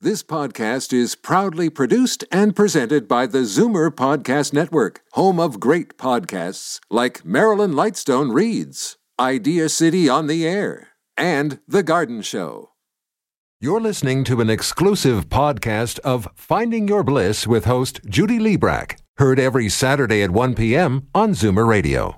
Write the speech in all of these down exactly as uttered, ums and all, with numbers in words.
This podcast is proudly produced and presented by the Zoomer Podcast Network, home of great podcasts like Marilyn Lightstone Reads, Idea City on the Air, and The Garden Show. You're listening to an exclusive podcast of Finding Your Bliss with host Judy Liebrack, heard every Saturday at one p.m. on Zoomer Radio.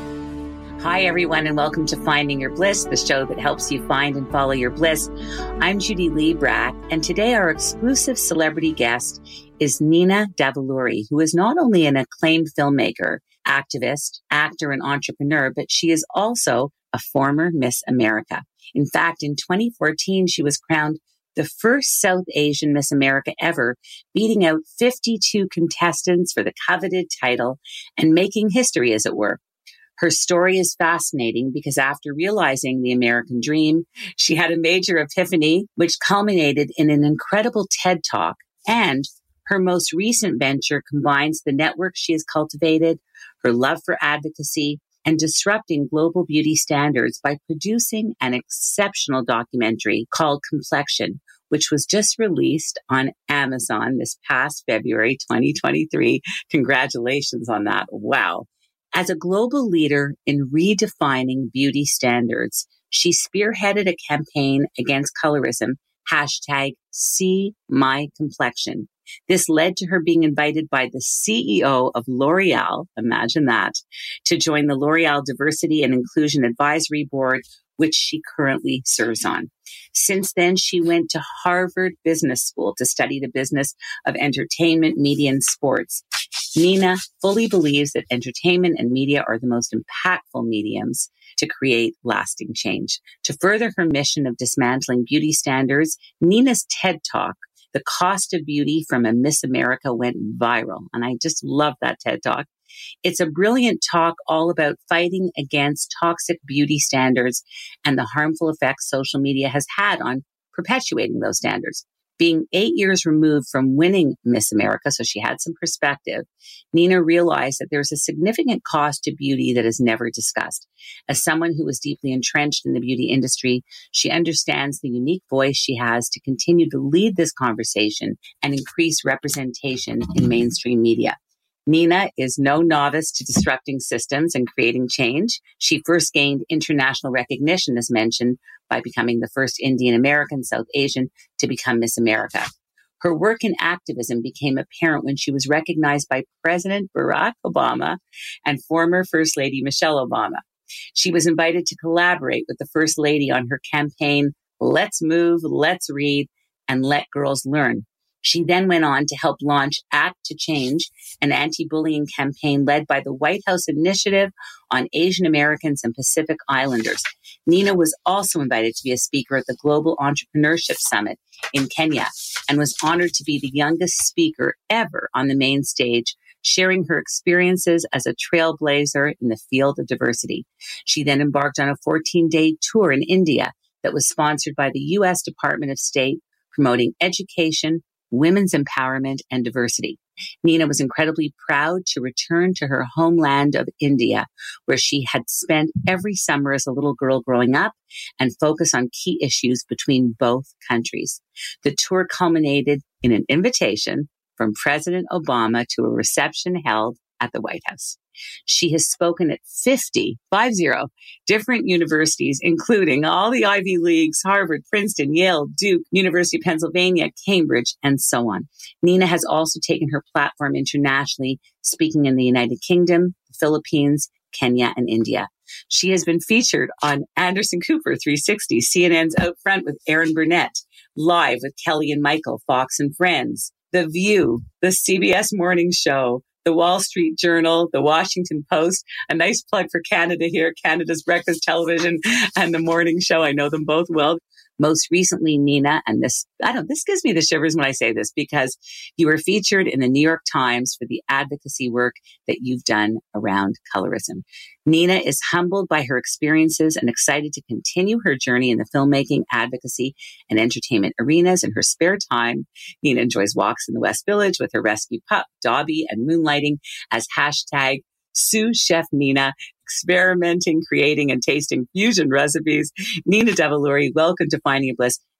Hi, everyone, and welcome to Finding Your Bliss, the show that helps you find and follow your bliss. I'm Judy Liebrack, and today our exclusive celebrity guest is Nina Davuluri, who is not only an acclaimed filmmaker, activist, actor, and entrepreneur, but she is also a former Miss America. In fact, in twenty fourteen, she was crowned the first South Asian Miss America ever, beating out fifty-two contestants for the coveted title and making history, as it were. Her story is fascinating because after realizing the American dream, she had a major epiphany, which culminated in an incredible TED Talk. And her most recent venture combines the network she has cultivated, her love for advocacy, and disrupting global beauty standards by producing an exceptional documentary called Complexion, which was just released on Amazon this past February twenty twenty-three. Congratulations on that. Wow. As a global leader in redefining beauty standards, she spearheaded a campaign against colorism, hashtag See My Complexion. This led to her being invited by the C E O of L'Oreal, imagine that, to join the L'Oreal Diversity and Inclusion Advisory Board, which she currently serves on. Since then, she went to Harvard Business School to study the business of entertainment, media, and sports. Nina fully believes that entertainment and media are the most impactful mediums to create lasting change. To further her mission of dismantling beauty standards, Nina's TED Talk, The Cost of Beauty from a Miss America, went viral. And I just love that TED Talk. It's a brilliant talk all about fighting against toxic beauty standards and the harmful effects social media has had on perpetuating those standards. Being eight years removed from winning Miss America, so she had some perspective, Nina realized that there's a significant cost to beauty that is never discussed. As someone who is deeply entrenched in the beauty industry, she understands the unique voice she has to continue to lead this conversation and increase representation in mainstream media. Nina is no novice to disrupting systems and creating change. She first gained international recognition, as mentioned, by becoming the first Indian American South Asian to become Miss America. Her work in activism became apparent when she was recognized by President Barack Obama and former First Lady Michelle Obama. She was invited to collaborate with the First Lady on her campaign, Let's Move, Let's Read, and Let Girls Learn. She then went on to help launch Act to Change, an anti-bullying campaign led by the White House Initiative on Asian Americans and Pacific Islanders. Nina was also invited to be a speaker at the Global Entrepreneurship Summit in Kenya and was honored to be the youngest speaker ever on the main stage, sharing her experiences as a trailblazer in the field of diversity. She then embarked on a fourteen-day tour in India that was sponsored by the U S Department of State, promoting education, women's empowerment, and diversity. Nina was incredibly proud to return to her homeland of India, where she had spent every summer as a little girl growing up, and focus on key issues between both countries. The tour culminated in an invitation from President Obama to a reception held at the White House. She has spoken at fifty, five zero, different universities, including all the Ivy Leagues, Harvard, Princeton, Yale, Duke, University of Pennsylvania, Cambridge, and so on. Nina has also taken her platform internationally, speaking in the United Kingdom, the Philippines, Kenya, and India. She has been featured on Anderson Cooper three sixty, C N N's Out Front with Aaron Burnett, Live with Kelly and Michael, Fox and Friends, The View, the C B S Morning Show, the Wall Street Journal, the Washington Post, a nice plug for Canada here, Canada's Breakfast Television, and the Morning Show. I know them both well. Most recently, Nina, and this, I don't, this gives me the shivers when I say this, because you were featured in the New York Times for the advocacy work that you've done around colorism. Nina is humbled by her experiences and excited to continue her journey in the filmmaking, advocacy, and entertainment arenas. In her spare time, Nina enjoys walks in the West Village with her rescue pup, Dobby, and moonlighting as hashtag Sous Chef Nina, experimenting, creating, and tasting fusion recipes. Nina Davuluri, welcome to Finding Your Bliss,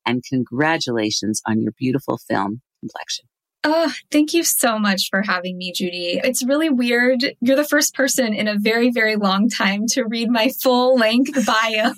and congratulations on your beautiful film complexion. Oh, thank you so much for having me, Judy. It's really weird. You're the first person in a very, very long time to read my full length bio.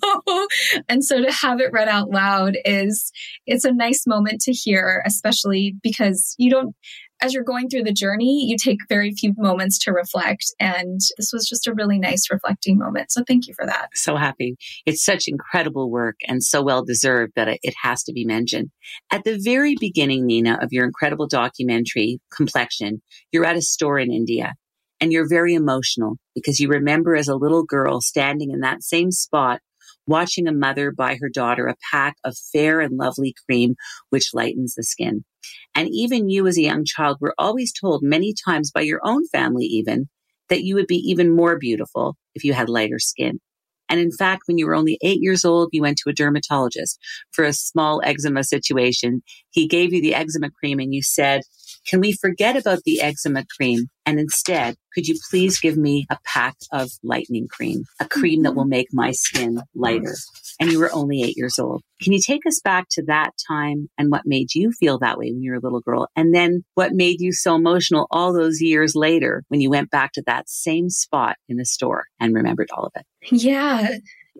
And so to have it read out loud is, it's a nice moment to hear, especially because you don't, as you're going through the journey, you take very few moments to reflect. And this was just a really nice reflecting moment. So thank you for that. So happy. It's such incredible work and so well deserved that it has to be mentioned. At the very beginning, Nina, of your incredible documentary, Complexion, you're at a store in India and you're very emotional because you remember as a little girl standing in that same spot, watching a mother buy her daughter a pack of fair and lovely cream, which lightens the skin. And even you as a young child were always told many times by your own family even that you would be even more beautiful if you had lighter skin. And in fact, when you were only eight years old, you went to a dermatologist for a small eczema situation. He gave you the eczema cream and you said, can we forget about the eczema cream? And instead, could you please give me a pack of lightening cream, a cream that will make my skin lighter? And you were only eight years old. Can you take us back to that time and what made you feel that way when you were a little girl? And then what made you so emotional all those years later when you went back to that same spot in the store and remembered all of it? Yeah.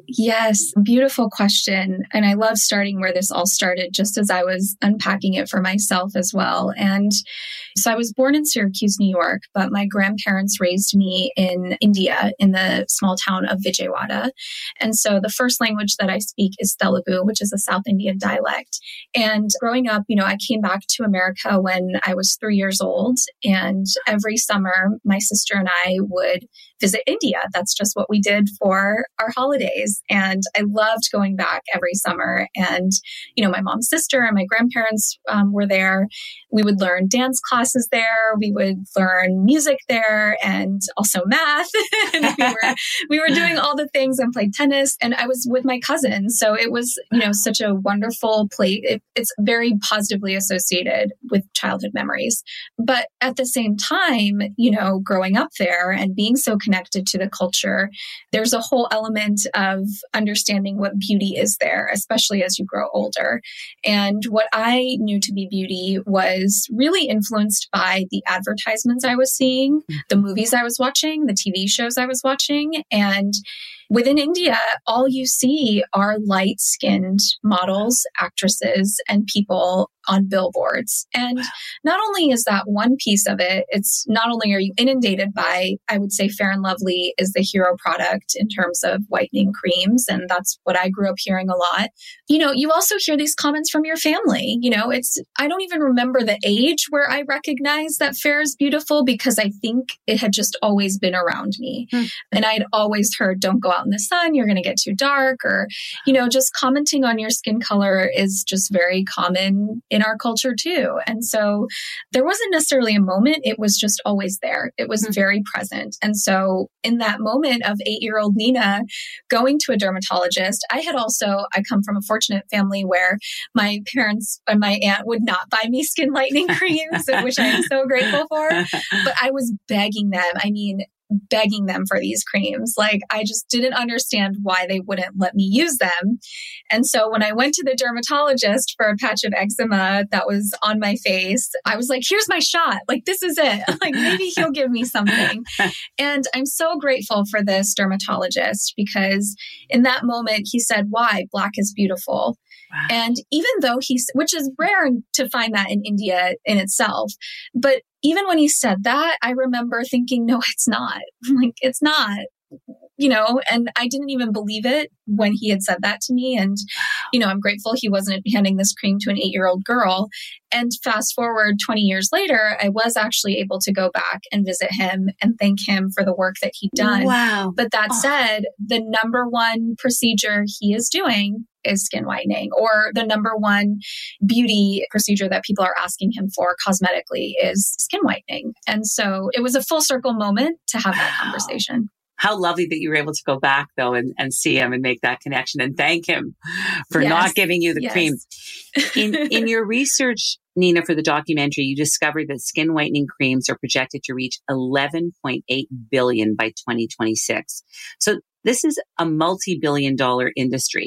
Yes, beautiful question. And I love starting where this all started, just as I was unpacking it for myself as well. And so I was born in Syracuse, New York, but my grandparents raised me in India, in the small town of Vijayawada. And so the first language that I speak is Telugu, which is a South Indian dialect. And growing up, you know, I came back to America when I was three years old. And every summer, my sister and I would visit India. That's just what we did for our holidays. And I loved going back every summer. And, you know, my mom's sister and my grandparents um, were there. We would learn dance classes there. We would learn music there and also math. And we were, we were doing all the things and played tennis. And I was with my cousin. So it was, you know, such a wonderful place. It, it's very positively associated with childhood memories. But at the same time, you know, growing up there and being so connected to the culture, there's a whole element of understanding what beauty is there, especially as you grow older. And what I knew to be beauty was really influenced by the advertisements I was seeing, the movies I was watching, the T V shows I was watching. And within India, all you see are light-skinned models, actresses, and people on billboards. And not only is that one piece of it, it's not only are you inundated by, I would say Fair and Lovely is the hero product in terms of whitening creams. And that's what I grew up hearing a lot. You know, you also hear these comments from your family. You know, it's, I don't even remember the age where I recognized that Fair is beautiful because I think it had just always been around me. Hmm. And I'd always heard, don't go out in the sun, you're going to get too dark, or, you know, just commenting on your skin color is just very common in our culture too. And so there wasn't necessarily a moment, it was just always there. It was mm-hmm. very present. And so in that moment of eight-year-old Nina going to a dermatologist, I had also, I come from a fortunate family where my parents and my aunt would not buy me skin lightening creams, which I am so grateful for. But I was begging them. I mean, begging them for these creams. Like, I just didn't understand why they wouldn't let me use them. And so when I went to the dermatologist for a patch of eczema that was on my face, I was like, here's my shot. Like, this is it. Like, maybe he'll give me something. And I'm so grateful for this dermatologist because in that moment, he said, why? Black is beautiful. Wow. And even though he's, which is rare to find that in India in itself, but even when he said that, I remember thinking, no, it's not. Like, it's not, you know, and I didn't even believe it when he had said that to me. And, you know, I'm grateful he wasn't handing this cream to an eight-year-old girl. And fast forward twenty years later, I was actually able to go back and visit him and thank him for the work that he'd done. Wow. But that oh. said, the number one procedure he is doing is skin whitening, or the number one beauty procedure that people are asking him for cosmetically is skin whitening. And so it was a full circle moment to have that conversation. How lovely that you were able to go back though and, and see him and make that connection and thank him for yes. not giving you the yes. cream. In in your research, Nina, for the documentary, you discovered that skin whitening creams are projected to reach eleven point eight billion dollars by twenty twenty-six. So this is a multi-billion dollar industry.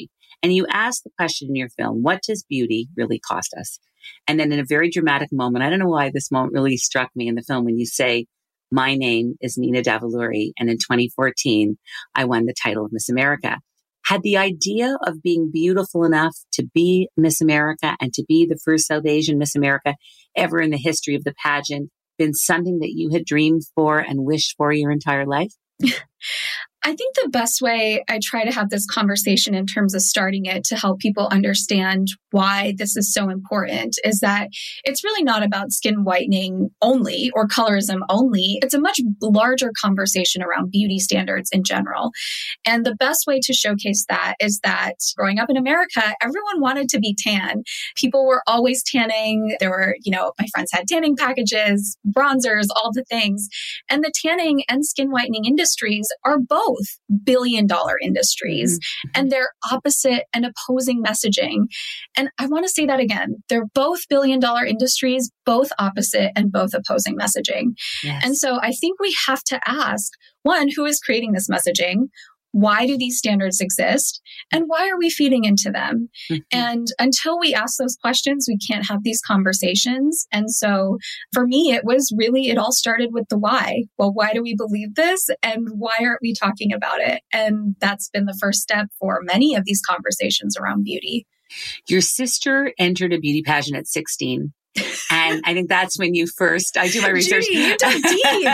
And you ask the question in your film, what does beauty really cost us? And then in a very dramatic moment, I don't know why this moment really struck me in the film when you say, my name is Nina Davuluri, and in twenty fourteen, I won the title of Miss America. Had the idea of being beautiful enough to be Miss America and to be the first South Asian Miss America ever in the history of the pageant been something that you had dreamed for and wished for your entire life? I think the best way I try to have this conversation in terms of starting it to help people understand why this is so important is that it's really not about skin whitening only or colorism only. It's a much larger conversation around beauty standards in general. And the best way to showcase that is that growing up in America, everyone wanted to be tan. People were always tanning. There were, you know, my friends had tanning packages, bronzers, all the things. And the tanning and skin whitening industries are both billion dollar industries, mm-hmm. and they're opposite and opposing messaging. And I want to say that again. They're both billion dollar industries, both opposite and both opposing messaging. Yes. And so I think we have to ask, one, who is creating this messaging? Why do these standards exist? And why are we feeding into them? Mm-hmm. And until we ask those questions, we can't have these conversations. And so for me, it was really, it all started with the why. Well, why do we believe this? And why aren't we talking about it? And that's been the first step for many of these conversations around beauty. Your sister entered a beauty pageant at sixteen. And I think that's when you first, I do my research. Judy, you dug deep.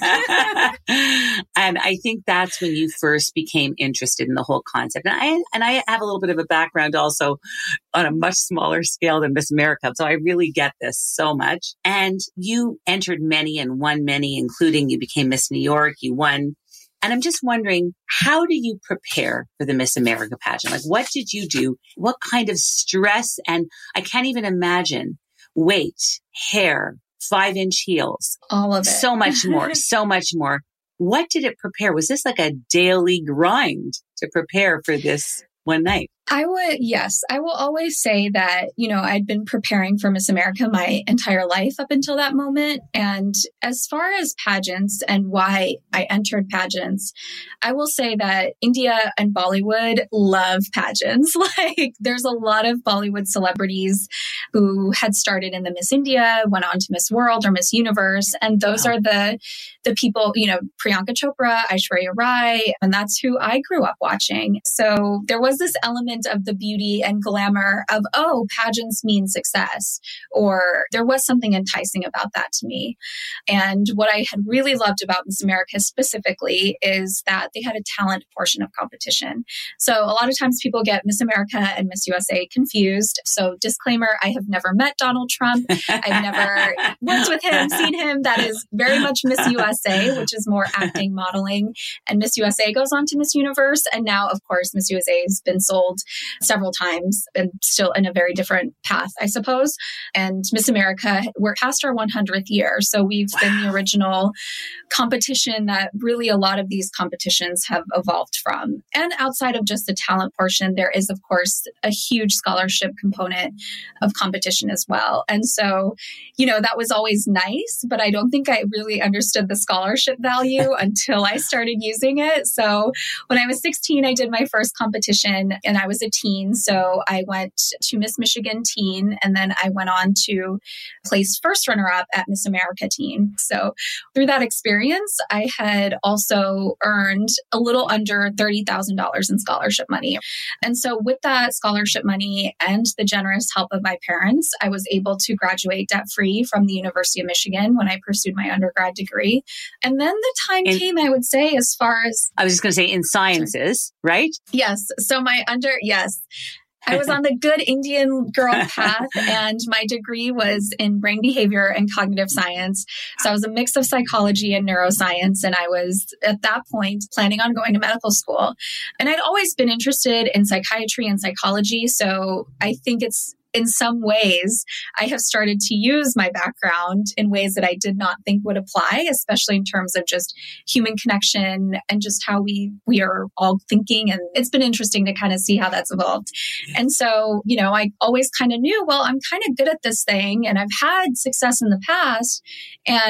And I think that's when you first became interested in the whole concept. And I, and I have a little bit of a background also on a much smaller scale than Miss America. So I really get this so much. And you entered many and won many, including you became Miss New York, you won. And I'm just wondering, how do you prepare for the Miss America pageant? Like, what did you do? What kind of stress? And I can't even imagine weight, hair, five inch heels, all of it. So much more, so much more. What did it prepare? Was this like a daily grind to prepare for this one night? I would, yes, I will always say that, you know, I'd been preparing for Miss America my entire life up until that moment. And as far as pageants and why I entered pageants, I will say that India and Bollywood love pageants. Like there's a lot of Bollywood celebrities who had started in the Miss India, went on to Miss World or Miss Universe. And those wow. are the, the people, you know, Priyanka Chopra, Aishwarya Rai, and that's who I grew up watching. So there was this element of the beauty and glamour of, oh, pageants mean success, or there was something enticing about that to me. And what I had really loved about Miss America specifically is that they had a talent portion of competition. So a lot of times people get Miss America and Miss U S A confused. So disclaimer, I have never met Donald Trump. I've never worked with him, seen him. That is very much Miss U S A, which is more acting, modeling. And Miss U S A goes on to Miss Universe. And now, of course, Miss U S A has been sold several times and still in a very different path, I suppose. And Miss America, we're past our one hundredth year. So we've wow. been the original competition that really a lot of these competitions have evolved from. And outside of just the talent portion, there is, of course, a huge scholarship component of competition as well. And so, you know, that was always nice, but I don't think I really understood the scholarship value until I started using it. So when I was sixteen, I did my first competition and I was a teen. So I went to Miss Michigan Teen, and then I went on to place first runner-up at Miss America Teen. So through that experience, I had also earned a little under thirty thousand dollars in scholarship money. And so with that scholarship money and the generous help of my parents, I was able to graduate debt-free from the University of Michigan when I pursued my undergrad degree. And then the time in, came, I would say, as far as... I was just going to say in sciences, right? Yes. So my under... Yes. I was on the good Indian girl path, and my degree was in brain behavior and cognitive science. So I was a mix of psychology and neuroscience. And I was at that point planning on going to medical school. And I'd always been interested in psychiatry and psychology. So I think it's, in some ways, I have started to use my background in ways that I did not think would apply, especially in terms of just human connection and just how we we are all thinking. And it's been interesting to kind of see how that's evolved. And so, you know, I always kind of knew, well, I'm kind of good at this thing and I've had success in the past. And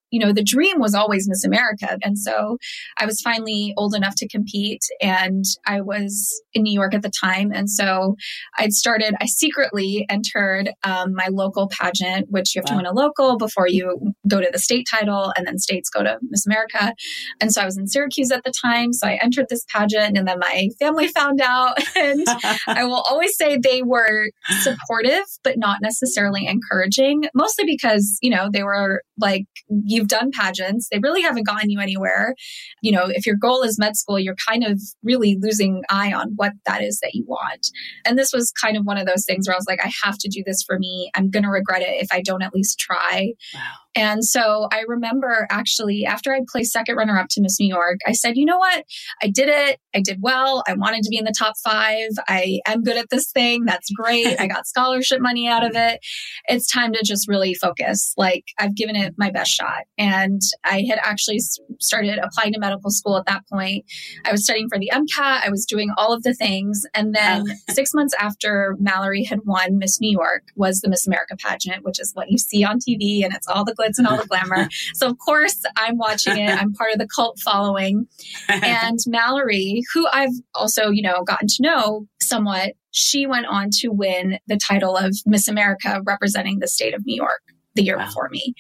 you know, the dream was always Miss America. And so I was finally old enough to compete, and I was in New York at the time. And so I'd started, I secretly entered um, my local pageant, which you have wow. to win a local before you go to the state title, and then states go to Miss America. And so I was in Syracuse at the time. So I entered this pageant, and then my family found out. And I will always say they were supportive, but not necessarily encouraging, mostly because, you know, they were like, you've done pageants. They really haven't gotten you anywhere. You know, if your goal is med school, you're kind of really losing eye on what that is that you want. And this was kind of one of those things where I was like, I have to do this for me. I'm going to regret it if I don't at least try. Wow. And so I remember actually after I placed second runner up to Miss New York, I said, you know what? I did it. I did well. I wanted to be in the top five. I am good at this thing. That's great. I got scholarship money out of it. It's time to just really focus. Like I've given it my best shot. And I had actually started applying to medical school at that point. I was studying for the MCAT. I was doing all of the things. And then oh. six months after Mallory had won Miss New York was the Miss America pageant, which is what you see on T V, and it's all the glitz and all the glamour. So of course I'm watching it. I'm part of the cult following. And Mallory, who I've also, you know, gotten to know somewhat, she went on to win the title of Miss America representing the state of New York the year wow. before me.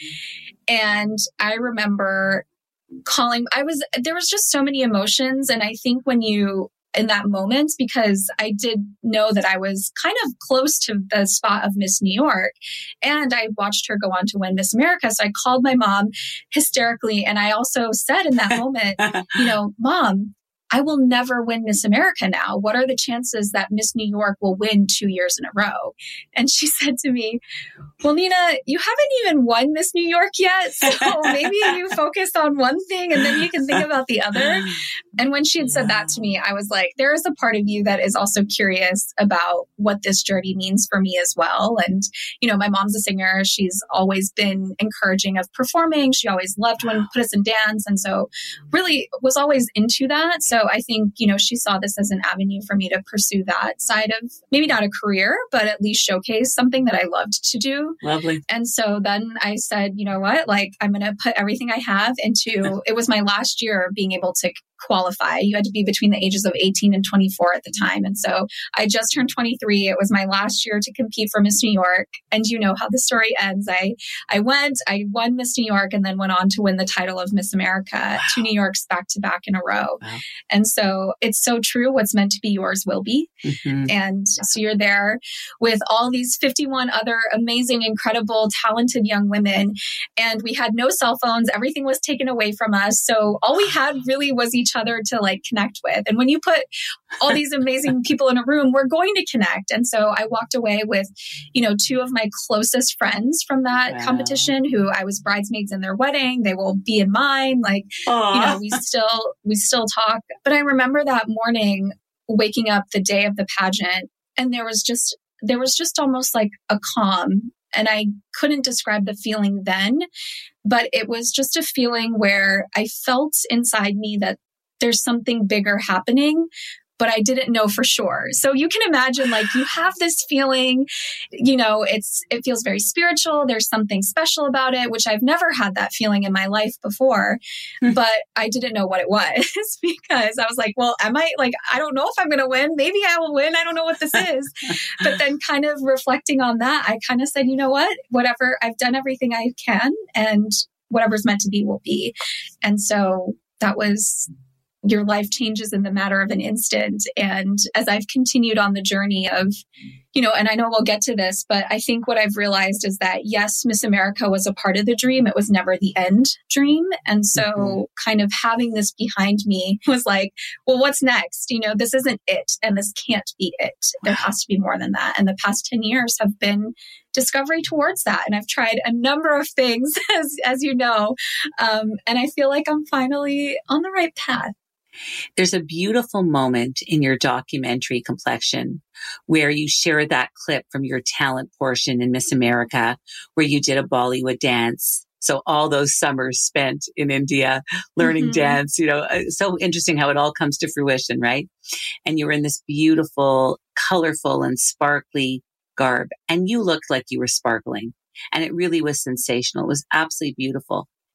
And I remember calling, I was, there was just so many emotions. And I think when you, in that moment, because I did know that I was kind of close to the spot of Miss New York, and I watched her go on to win Miss America. So I called my mom hysterically. And I also said in that moment, you know, Mom, I will never win Miss America now. What are the chances that Miss New York will win two years in a row? And she said to me, well, Nina, you haven't even won Miss New York yet. So maybe you focus on one thing and then you can think about the other. And when she had said that to me, I was like, there is a part of you that is also curious about what this journey means for me as well. And, you know, my mom's a singer. She's always been encouraging of performing. She always loved when we put us in dance. And so really was always into that. So I think, you know, she saw this as an avenue for me to pursue that side of maybe not a career, but at least showcase something that I loved to do. Lovely. And so then I said, you know what, like I'm going to put everything I have into, it was my last year of being able to qualify. You had to be between the ages of eighteen and twenty-four at the time. And so I just turned twenty-three. It was my last year to compete for Miss New York. And you know how the story ends. I, I went, I won Miss New York and then went on to win the title of Miss America, wow. two New Yorks back to back in a row. Wow. And so it's so true. What's meant to be yours will be. Mm-hmm. And so you're there with all these fifty-one other amazing, incredible, talented young women. And we had no cell phones. Everything was taken away from us. So all we had really was each other to like connect with. And when you put all these amazing people in a room, we're going to connect. And so I walked away with, you know, two of my closest friends from that wow. competition who I was bridesmaids in their wedding. They will be in mine. Like, Aww. you know, we still, we still talk. But I remember that morning waking up the day of the pageant, and there was just, there was just almost like a calm. And I couldn't describe the feeling then, but it was just a feeling where I felt inside me that there's something bigger happening, but I didn't know for sure. So you can imagine, like, you have this feeling, you know, it's, it feels very spiritual. There's something special about it, which I've never had that feeling in my life before, mm-hmm. but I didn't know what it was because I was like, well, am I like, I don't know if I'm going to win. Maybe I will win. I don't know what this is. But then kind of reflecting on that, I kind of said, you know what, whatever, I've done everything I can and whatever's meant to be will be. And so that was, your life changes in the matter of an instant. And as I've continued on the journey of, you know, and I know we'll get to this, but I think what I've realized is that, yes, Miss America was a part of the dream. It was never the end dream. And so mm-hmm. kind of having this behind me was like, well, what's next? You know, this isn't it. And this can't be it. There has to be more than that. And the past ten years have been discovery towards that. And I've tried a number of things, as, as you know, um, and I feel like I'm finally on the right path. There's a beautiful moment in your documentary Complexion where you share that clip from your talent portion in Miss America, where you did a Bollywood dance. So all those summers spent in India learning mm-hmm. dance, you know, so interesting how it all comes to fruition, right? And you were in this beautiful, colorful and sparkly garb, and you looked like you were sparkling. And it really was sensational. It was absolutely beautiful.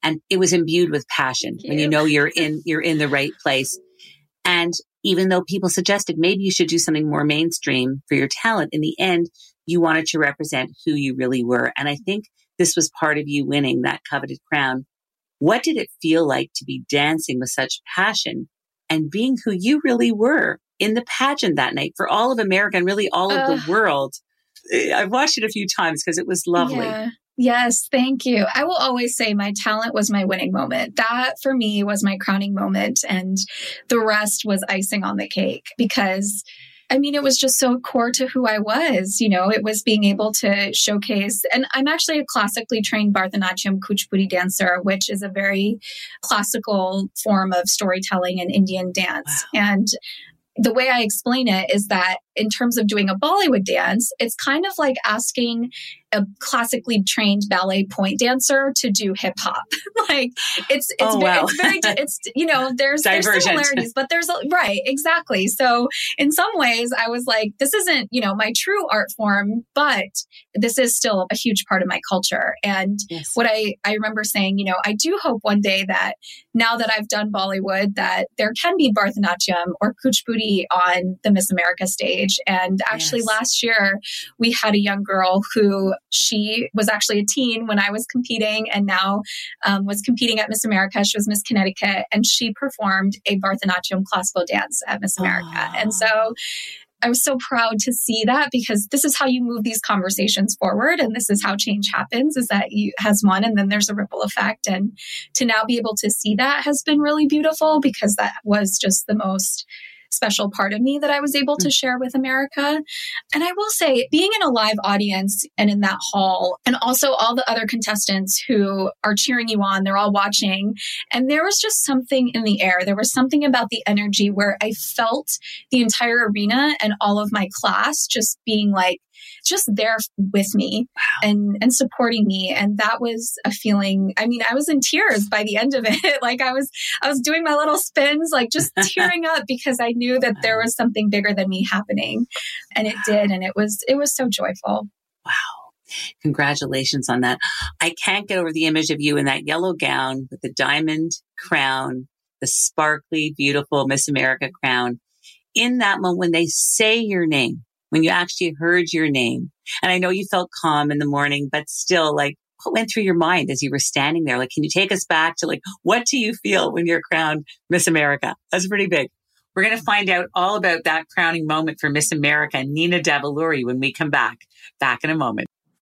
And it was imbued with passion when you know you're in, you're in the right place. And even though people suggested maybe you should do something more mainstream for your talent, in the end, you wanted to represent who you really were. And I think this was part of you winning that coveted crown. What did it feel like to be dancing with such passion and being who you really were in the pageant that night for all of America and really all of uh, the world? I've watched it a few times because it was lovely. Yeah. Yes, thank you. I will always say my talent was my winning moment. That for me was my crowning moment, and the rest was icing on the cake because I mean, it was just so core to who I was. You know, it was being able to showcase, and I'm actually a classically trained Bharatanatyam Kuchipudi dancer, which is a very classical form of storytelling in Indian dance. Wow. And the way I explain it is that in terms of doing a Bollywood dance, it's kind of like asking a classically trained ballet point dancer to do hip hop. like it's, it's, oh, very, wow. it's very, it's, you know, there's, there's similarities, but there's, a, right, exactly. So in some ways I was like, this isn't, you know, my true art form, but this is still a huge part of my culture. And yes. what I, I remember saying, you know, I do hope one day that now that I've done Bollywood, that there can be Bharatanatyam or Kuchipudi on the Miss America stage. And actually yes. last year we had a young girl who she was actually a teen when I was competing and now um, was competing at Miss America. She was Miss Connecticut and she performed a Bharatanatyam classical dance at Miss America. Oh. And so I was so proud to see that because this is how you move these conversations forward. And this is how change happens is that you has one and then there's a ripple effect. And to now be able to see that has been really beautiful because that was just the most special part of me that I was able to share with America. And I will say, being in a live audience and in that hall, and also all the other contestants who are cheering you on, they're all watching. And there was just something in the air. There was something about the energy where I felt the entire arena and all of my class just being like, just there with me wow. and, and supporting me. And that was a feeling, I mean, I was in tears by the end of it. like I was, I was doing my little spins, like just tearing up because I knew that there was something bigger than me happening. And it did. And it was, it was so joyful. Wow. Congratulations on that. I can't get over the image of you in that yellow gown with the diamond crown, the sparkly, beautiful Miss America crown. In that moment when they say your name, when you actually heard your name. And I know you felt calm in the morning, but still, like, what went through your mind as you were standing there? Like, can you take us back to, like, what do you feel when you're crowned Miss America? That's pretty big. We're going to find out all about that crowning moment for Miss America, Nina Davuluri, when we come back. Back in a moment.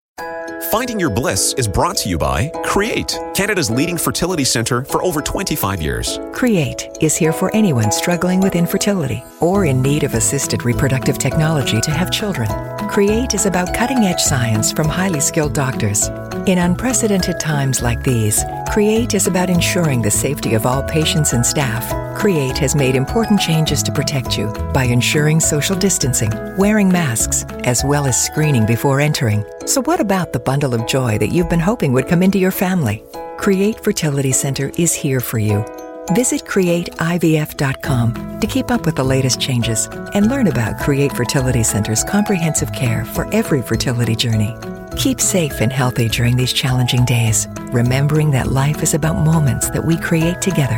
Finding Your Bliss is brought to you by Create, Canada's leading fertility centre for over twenty-five years. Create is here for anyone struggling with infertility or in need of assisted reproductive technology to have children. Create is about cutting-edge science from highly skilled doctors. In unprecedented times like these, Create is about ensuring the safety of all patients and staff. Create has made important changes to protect you by ensuring social distancing, wearing masks, as well as screening before entering. So what about the bundle of joy that you've been hoping would come into your family? Create Fertility Center is here for you. Visit create I V F dot com to keep up with the latest changes and learn about Create Fertility Center's comprehensive care for every fertility journey. Keep safe and healthy during these challenging days, remembering that life is about moments that we create together.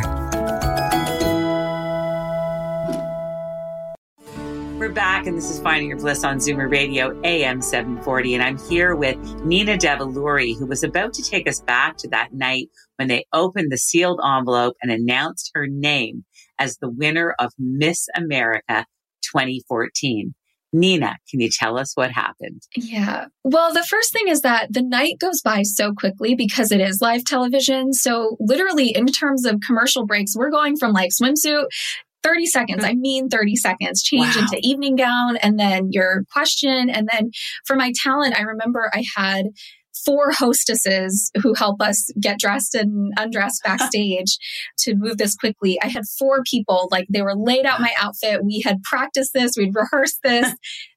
We're back, and this is Finding Your Bliss on Zoomer Radio, A M seven forty, and I'm here with Nina Davuluri, who was about to take us back to that night when they opened the sealed envelope and announced her name as the winner of Miss America twenty fourteen. Nina, can you tell us what happened? Yeah. Well, the first thing is that the night goes by so quickly because it is live television. So literally in terms of commercial breaks, we're going from like swimsuit, thirty seconds. I mean, thirty seconds, change wow. into evening gown and then your question. And then for my talent, I remember I had four hostesses who help us get dressed and undressed backstage to move this quickly. I had four people, like they were laid out my outfit. We had practiced this. We'd rehearsed this.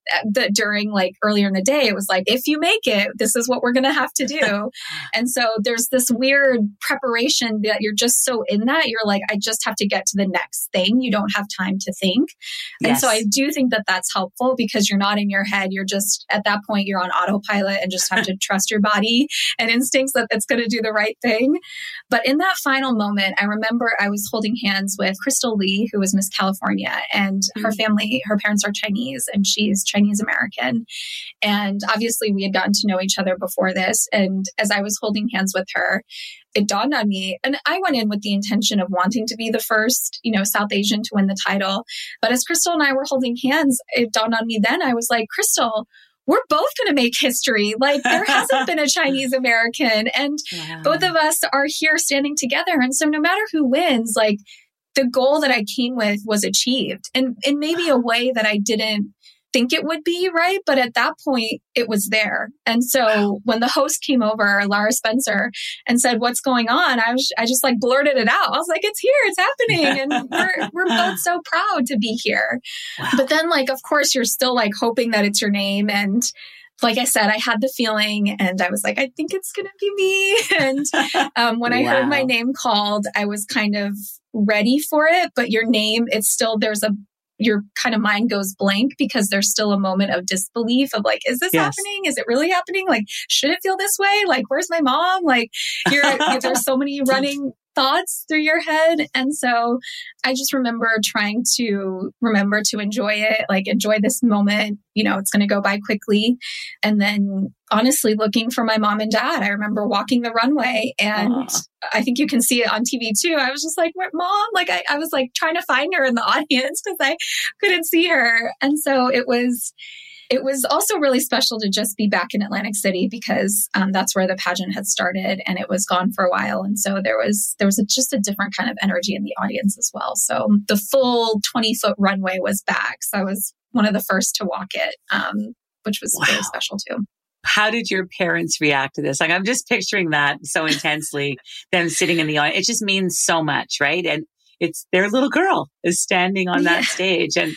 the, during like earlier in the day, it was like, if you make it, this is what we're going to have to do. And so there's this weird preparation that you're just so in that you're like, I just have to get to the next thing. You don't have time to think. And Yes. so I do think that that's helpful because you're not in your head. You're just at that point, you're on autopilot and just have to trust your body and instincts that it's going to do the right thing. But in that final moment, I remember I was holding hands with Crystal Lee, who was Miss California, and her family, her parents are Chinese and she's Chinese American. And obviously we had gotten to know each other before this. And as I was holding hands with her, it dawned on me, and I went in with the intention of wanting to be the first, you know, South Asian to win the title. But as Crystal and I were holding hands, it dawned on me then, I was like, Crystal, we're both going to make history. Like there hasn't been a Chinese American, and Wow. both of us are here standing together. And so no matter who wins, like the goal that I came with was achieved, and in maybe a way that I didn't think it would be, right? But at that point, it was there. And so wow. when the host came over, Lara Spencer, and said, what's going on? I was, I just like blurted it out. I was like, it's here, it's happening. And we're, we're both so proud to be here. Wow. But then like, of course, you're still like hoping that it's your name. And like I said, I had the feeling and I was like, I think it's going to be me. And um, when I wow. heard my name called, I was kind of ready for it. But your name, it's still, there's a, your kind of mind goes blank because there's still a moment of disbelief of like, is this yes. happening? Is it really happening? Like, should it feel this way? Like, where's my mom? Like, you're, there's so many running thoughts through your head. And so I just remember trying to remember to enjoy it, like enjoy this moment. You know, it's going to go by quickly. And then honestly, looking for my mom and dad, I remember walking the runway and Aww. I think you can see it on T V too. I was just like, where, mom? Like I, I was like trying to find her in the audience because I couldn't see her. And so it was, It was also really special to just be back in Atlantic City because um, that's where the pageant had started and it was gone for a while. And so there was there was a, just a different kind of energy in the audience as well. So the full twenty foot runway was back. So I was one of the first to walk it, um, which was wow. very special too. How did your parents react to this? Like, I'm just picturing that so intensely, them sitting in the audience. It just means so much, right? And it's their little girl is standing on that yeah. stage. And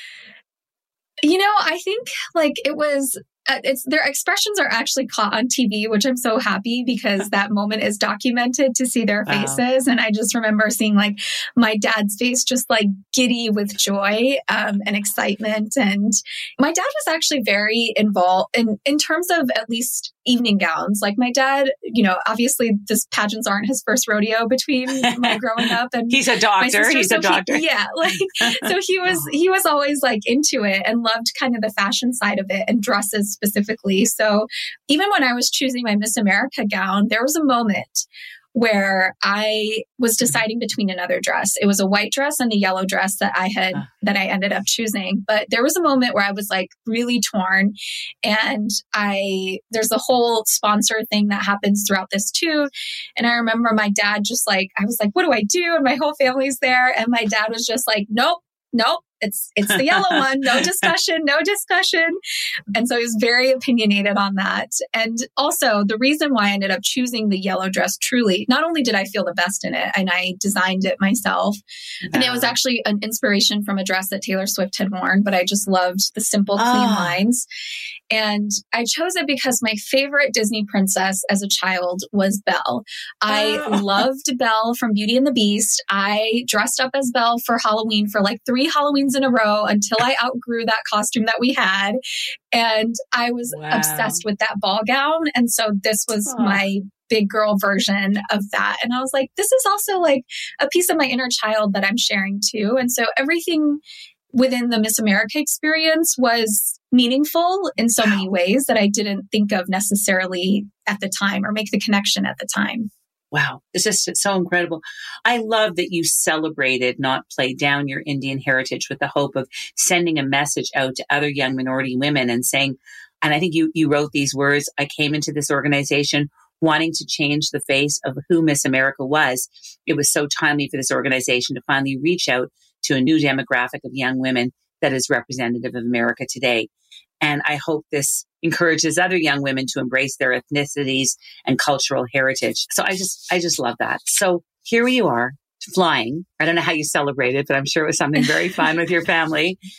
you know, I think like it was, uh, it's their expressions are actually caught on T V, which I'm so happy because that moment is documented to see their faces. Wow. And I just remember seeing like my dad's face just like giddy with joy um, and excitement. And my dad was actually very involved in, in terms of at least evening gowns. Like my dad, you know, obviously this pageants aren't his first rodeo between my growing up and he's a doctor. He's so a doctor. He, yeah. Like, so he was, he was always like into it and loved kind of the fashion side of it and dresses specifically. So even when I was choosing my Miss America gown, there was a moment where I was deciding between another dress. It was a white dress and a yellow dress that I had, that I ended up choosing. But there was a moment where I was like really torn. And I, there's a whole sponsor thing that happens throughout this too. And I remember my dad just like, I was like, what do I do? And my whole family's there. And my dad was just like, nope, nope. It's it's the yellow one. No discussion, no discussion. And so he was very opinionated on that. And also the reason why I ended up choosing the yellow dress truly, not only did I feel the best in it and I designed it myself, yeah. and it was actually an inspiration from a dress that Taylor Swift had worn, but I just loved the simple, clean oh. lines. And I chose it because my favorite Disney princess as a child was Belle. I oh. loved Belle from Beauty and the Beast. I dressed up as Belle for Halloween for like three Halloweens in a row until I outgrew that costume that we had. And I was wow. obsessed with that ball gown. And so this was oh. my big girl version of that. And I was like, this is also like a piece of my inner child that I'm sharing too. And so everything within the Miss America experience was meaningful in so wow. many ways that I didn't think of necessarily at the time or make the connection at the time. Wow, this is so incredible. I love that you celebrated, not played down your Indian heritage with the hope of sending a message out to other young minority women and saying, and I think you, you wrote these words, I came into this organization wanting to change the face of who Miss America was. It was so timely for this organization to finally reach out to a new demographic of young women that is representative of America today. And I hope this encourages other young women to embrace their ethnicities and cultural heritage. So I just, I just love that. So here you are flying. I don't know how you celebrated, but I'm sure it was something very fun with your family.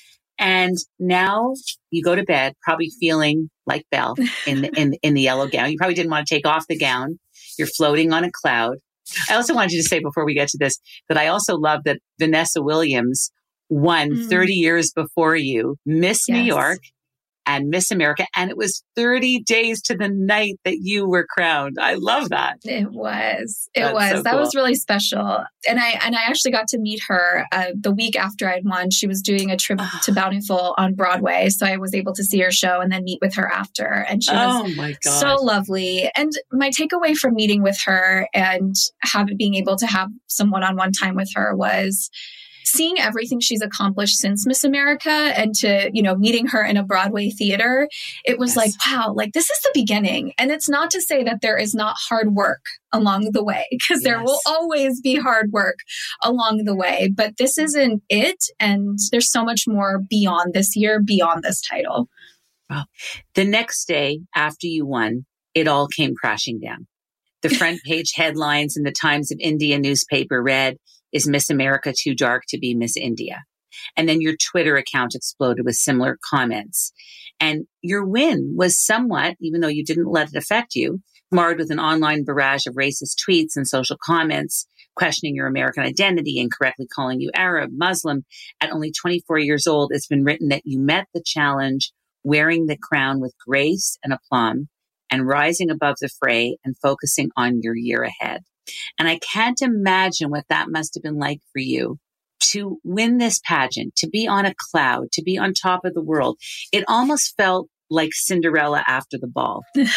And now you go to bed, probably feeling like Belle in the, in, in the yellow gown. You probably didn't want to take off the gown. You're floating on a cloud. I also wanted you to say before we get to this, that I also love that Vanessa Williams won mm. thirty years before you, Miss yes. New York and Miss America. And it was thirty days to the night that you were crowned. I love that. It was. It That's was. so that cool. was really special. And I and I actually got to meet her uh, the week after I'd won. She was doing a trip to Bountiful on Broadway. So I was able to see her show and then meet with her after. And she was oh my God. so lovely. And my takeaway from meeting with her and have, being able to have some one-on-one time with her was seeing everything she's accomplished since Miss America and to, you know, meeting her in a Broadway theater, it was yes. like, wow, like this is the beginning. And it's not to say that there is not hard work along the way, because yes. there will always be hard work along the way, but this isn't it. And there's so much more beyond this year, beyond this title. Wow. The next day after you won, it all came crashing down. The front page headlines in the Times of India newspaper read, "Is Miss America too dark to be Miss India?" And then your Twitter account exploded with similar comments. And your win was somewhat, even though you didn't let it affect you, marred with an online barrage of racist tweets and social comments questioning your American identity and correctly calling you Arab, Muslim. At only twenty-four years old, it's been written that you met the challenge wearing the crown with grace and aplomb and rising above the fray and focusing on your year ahead. And I can't imagine what that must have been like for you to win this pageant, to be on a cloud, to be on top of the world. It almost felt like Cinderella after the ball,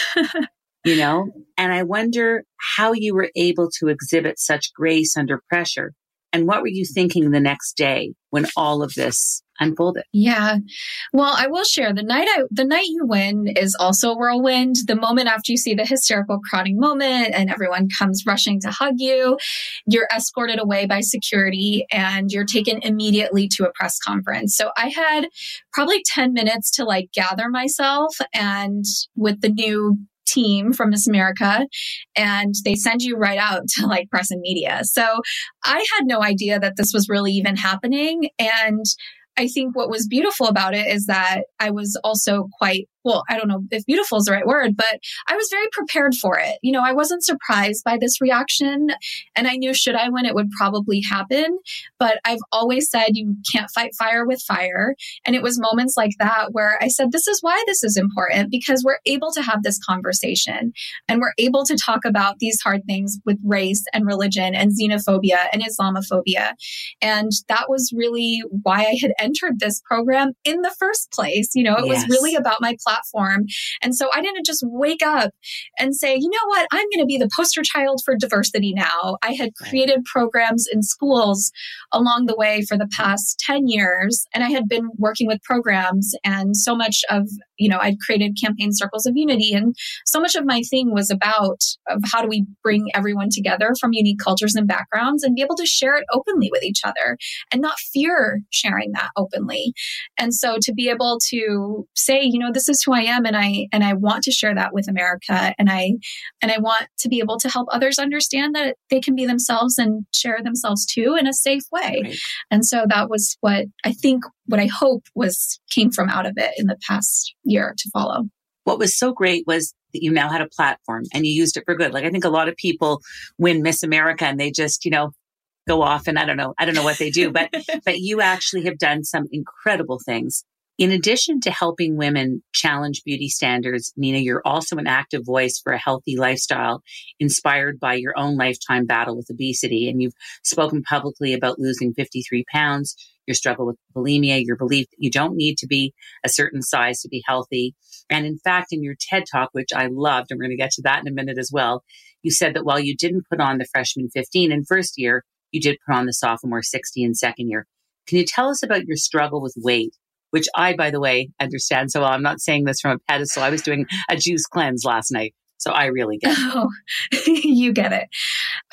you know? And I wonder how you were able to exhibit such grace under pressure. And what were you thinking the next day when all of this unfolded? Yeah. Well, I will share the night I, the night you win is also a whirlwind. The moment after you see the hysterical crowding moment and everyone comes rushing to hug you, you're escorted away by security and you're taken immediately to a press conference. So I had probably ten minutes to like gather myself, and with the new team from Miss America, and they send you right out to like press and media. So I had no idea that this was really even happening. And I think what was beautiful about it is that I was also quite, well, I don't know if beautiful is the right word, but I was very prepared for it. You know, I wasn't surprised by this reaction, and I knew should I win, it would probably happen. But I've always said you can't fight fire with fire. And it was moments like that where I said, this is why this is important, because we're able to have this conversation and we're able to talk about these hard things with race and religion and xenophobia and Islamophobia. And that was really why I had entered this program in the first place. You know, it yes. was really about my platform. Platform. And so I didn't just wake up and say, you know what, I'm going to be the poster child for diversity now. I had created programs in schools along the way for the past ten years. And I had been working with programs, and so much of, you know, I'd created campaign circles of unity. And so much of my thing was about of how do we bring everyone together from unique cultures and backgrounds and be able to share it openly with each other and not fear sharing that openly. And so to be able to say, you know, this is who I am, and I and I want to share that with America, and I and I want to be able to help others understand that they can be themselves and share themselves too in a safe way. Right. And so that was what I think, what I hope was came from out of it in the past year to follow. What was so great was that you now had a platform and you used it for good. Like I think a lot of people win Miss America and they just, you know, go off and I don't know, I don't know what they do, but but you actually have done some incredible things. In addition to helping women challenge beauty standards, Nina, you're also an active voice for a healthy lifestyle inspired by your own lifetime battle with obesity. And you've spoken publicly about losing fifty-three pounds, your struggle with bulimia, your belief that you don't need to be a certain size to be healthy. And in fact, in your TED Talk, which I loved, and we're going to get to that in a minute as well, you said that while you didn't put on the freshman fifteen in first year, you did put on the sophomore sixty in second year. Can you tell us about your struggle with weight? Which I, by the way, understand so well. I'm not saying this from a pedestal. I was doing a juice cleanse last night, so I really get it. Oh, you get it.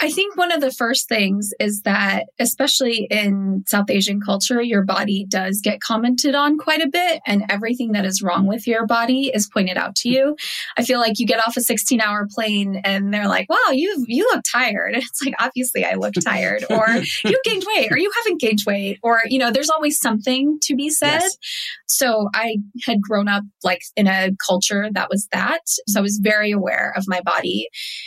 I think one of the first things is that, especially in South Asian culture, your body does get commented on quite a bit, and everything that is wrong with your body is pointed out to you. I feel like you get off a sixteen hour plane and they're like, wow, you you look tired. It's like, obviously I look tired, or you gained weight, or you haven't gained weight, or, you know, there's always something to be said. Yes. So I had grown up like in a culture that was that. So I was very aware of my body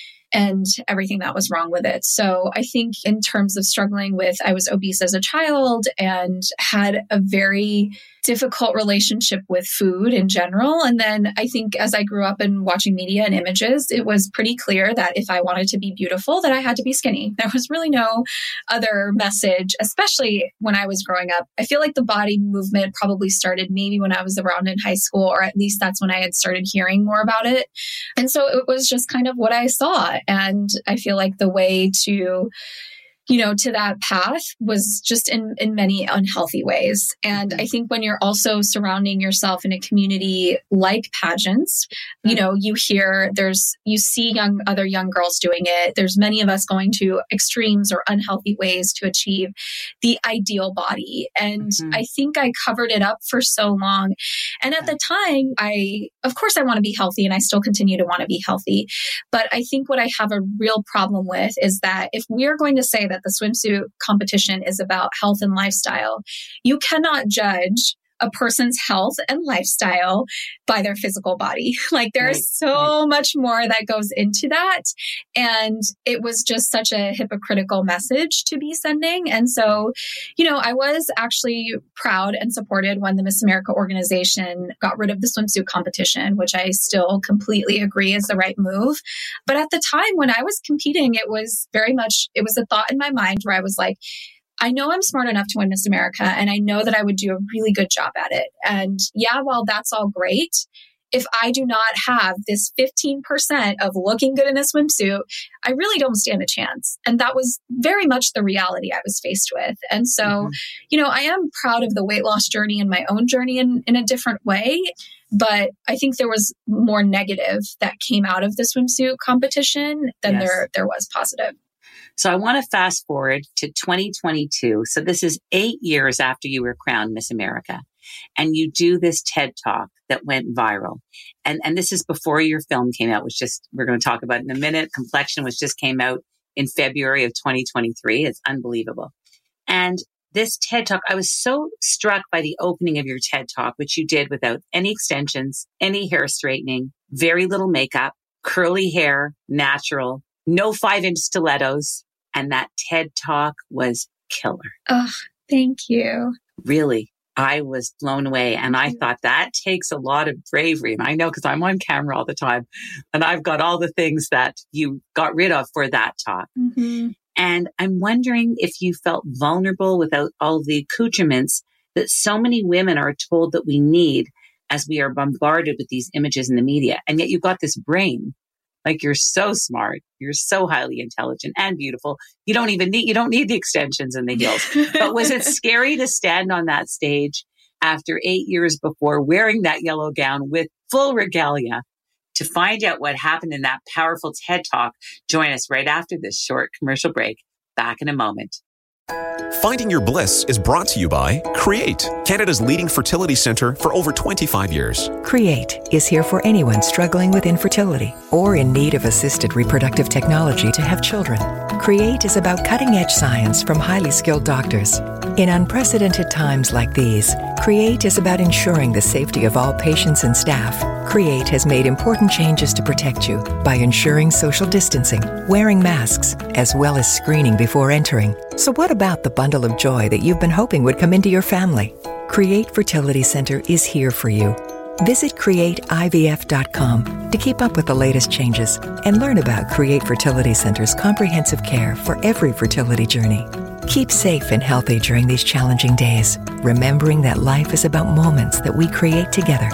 and everything that was wrong with it. So I think in terms of struggling with, I was obese as a child and had a very difficult relationship with food in general. And then I think as I grew up and watching media and images, it was pretty clear that if I wanted to be beautiful, that I had to be skinny. There was really no other message, especially when I was growing up. I feel like the body movement probably started maybe when I was around in high school, or at least that's when I had started hearing more about it. And so it was just kind of what I saw. And I feel like the way to you know, to that path was just in, in many unhealthy ways. And I think when you're also surrounding yourself in a community like pageants, you know, you hear there's, you see young, other young girls doing it. There's many of us going to extremes or unhealthy ways to achieve the ideal body. And mm-hmm. I think I covered it up for so long. And at the time, I, of course, I want to be healthy, and I still continue to want to be healthy. But I think what I have a real problem with is that if we're going to say that the swimsuit competition is about health and lifestyle, you cannot judge a person's health and lifestyle by their physical body. Like there right, is so right. much more that goes into that. And it was just such a hypocritical message to be sending. And so, you know, I was actually proud and supported when the Miss America organization got rid of the swimsuit competition, which I still completely agree is the right move. But at the time when I was competing, it was very much, it was a thought in my mind where I was like, I know I'm smart enough to win Miss America, and I know that I would do a really good job at it. And yeah, while that's all great, if I do not have this fifteen percent of looking good in a swimsuit, I really don't stand a chance. And that was very much the reality I was faced with. And so, mm-hmm. you know, I am proud of the weight loss journey and my own journey in, in a different way. But I think there was more negative that came out of the swimsuit competition than yes. there, there was positive. So I want to fast forward to twenty twenty-two. So this is eight years after you were crowned Miss America. And you do this TED Talk that went viral. And, and this is before your film came out, which just, we're going to talk about in a minute. Complexion, which just came out in February of twenty twenty-three. It's unbelievable. And this TED Talk, I was so struck by the opening of your TED Talk, which you did without any extensions, any hair straightening, very little makeup, curly hair, natural, no five inch stilettos. And that TED Talk was killer. Oh, thank you. Really, I was blown away. And I thought that takes a lot of bravery. And I know because I'm on camera all the time. And I've got all the things that you got rid of for that talk. Mm-hmm. And I'm wondering if you felt vulnerable without all the accoutrements that so many women are told that we need as we are bombarded with these images in the media. And yet you've got this brain. Like you're so smart, you're so highly intelligent and beautiful. You don't even need, you don't need the extensions and the heels. But was it scary to stand on that stage after eight years before wearing that yellow gown with full regalia to find out what happened in that powerful TED Talk? Join us right after this short commercial break. Back in a moment. Finding Your Bliss is brought to you by Create, Canada's leading fertility center for over twenty-five years. Create is here for anyone struggling with infertility or in need of assisted reproductive technology to have children. Create is about cutting-edge science from highly skilled doctors. In unprecedented times like these, Create is about ensuring the safety of all patients and staff. Create has made important changes to protect you by ensuring social distancing, wearing masks, as well as screening before entering. So what about the bundle of joy that you've been hoping would come into your family? Create Fertility Center is here for you. Visit create I V F dot com to keep up with the latest changes and learn about Create Fertility Center's comprehensive care for every fertility journey. Keep safe and healthy during these challenging days, remembering that life is about moments that we create together.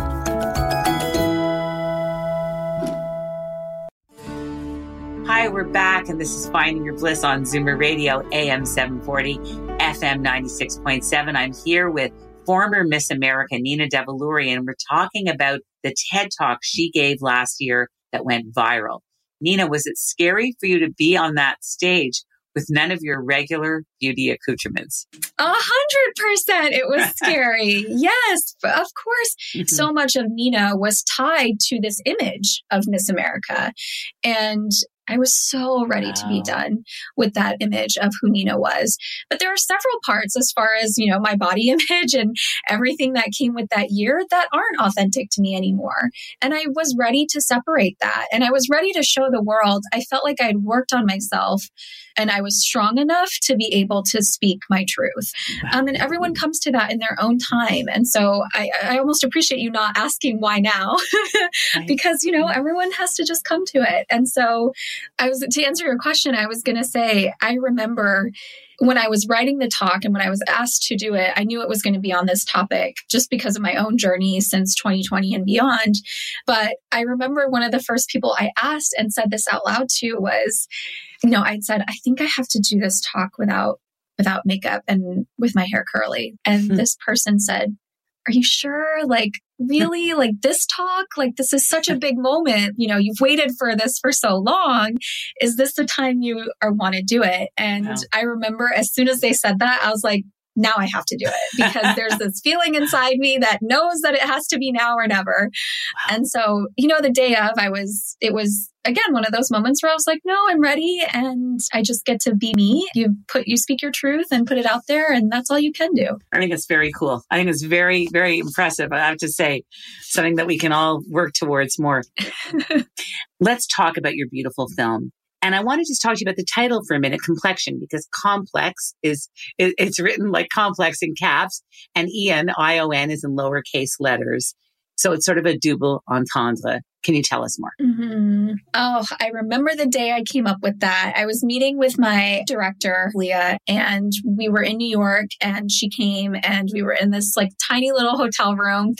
Hi, we're back, and this is Finding Your Bliss on Zoomer Radio, A M seven forty, F M ninety-six point seven. I'm here with former Miss America, Nina Devaluria, and we're talking about the TED Talk she gave last year that went viral. Nina, was it scary for you to be on that stage with none of your regular beauty accoutrements? A hundred percent. It was scary. Yes, of course. Mm-hmm. So much of Nina was tied to this image of Miss America. And I was so ready wow. to be done with that image of who Nina was. But there are several parts as far as, you know, my body image and everything that came with that year that aren't authentic to me anymore. And I was ready to separate that. And I was ready to show the world. I felt like I'd worked on myself and I was strong enough to be able to speak my truth. Wow. Um, and everyone comes to that in their own time. And so I, I almost appreciate you not asking why now, because, you know, everyone has to just come to it. And so I was, to answer your question, I was going to say, I remember when I was writing the talk and when I was asked to do it, I knew it was going to be on this topic just because of my own journey since twenty twenty and beyond. But I remember one of the first people I asked and said this out loud to was, you know, I'd said, I think I have to do this talk without, without makeup and with my hair curly. And mm-hmm. this person said, are you sure? Like, really? Like this talk? Like, this is such a big moment. You know, you've waited for this for so long. Is this the time you are want to do it? And wow. I remember as soon as they said that, I was like, now I have to do it because there's this feeling inside me that knows that it has to be now or never. Wow. And so, you know, the day of, I was, it was, again, one of those moments where I was like, no, I'm ready. And I just get to be me. You put, you speak your truth and put it out there. And that's all you can do. I think it's very cool. I think it's very, very impressive. I have to say, something that we can all work towards more. Let's talk about your beautiful film. And I want to just talk to you about the title for a minute, Complexion, because complex is, it, it's written like complex in caps and E N, I O N is in lowercase letters. So it's sort of a double entendre. Can you tell us more? Mm-hmm. Oh, I remember the day I came up with that. I was meeting with my director, Leah, and we were in New York and she came and we were in this like tiny little hotel room